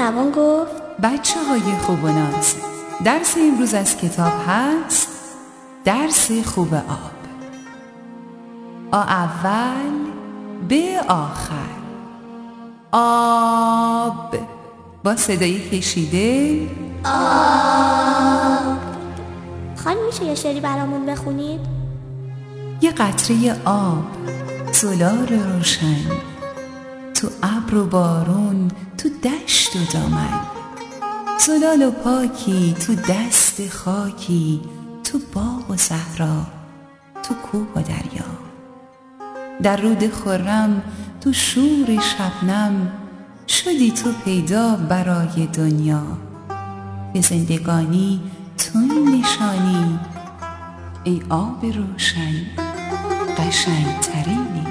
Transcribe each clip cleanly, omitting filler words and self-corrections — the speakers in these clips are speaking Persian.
توان گفت بچه های خوب و ناز، درس امروز از کتاب هست درس خوب آب. اول به آخر. آب با صدای کشیده. آب. خانم میشه یه شعری برامون بخونید؟ یه قطره آب، زلال روشن، تو ابر و بارون، تو دشت و دامن، زلال و پاکی، تو دست خاکی، تو باغ و صحرا، تو کوه و دریا، در رود خرم، تو شور شبنم، شدی تو پیدا برای دنیا، به زندگانی تو نشانی، ای آب روشن قشنگ ترینی.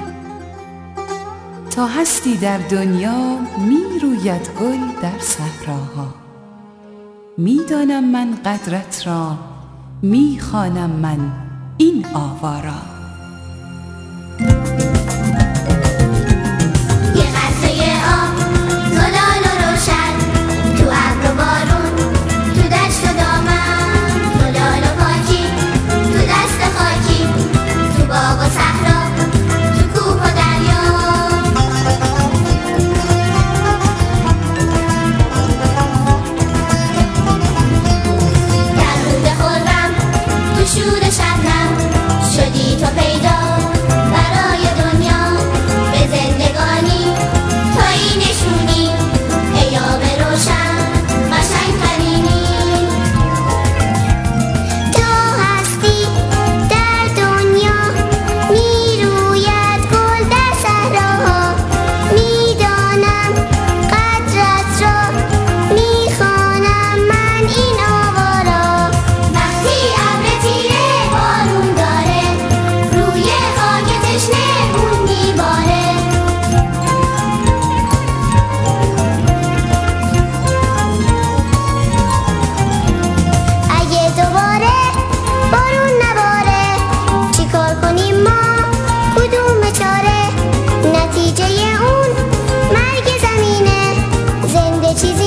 تا هستی در دنیا می روید گل در صحراها، می دانم من قدرت را، می خوانم من این آوا را. چیزی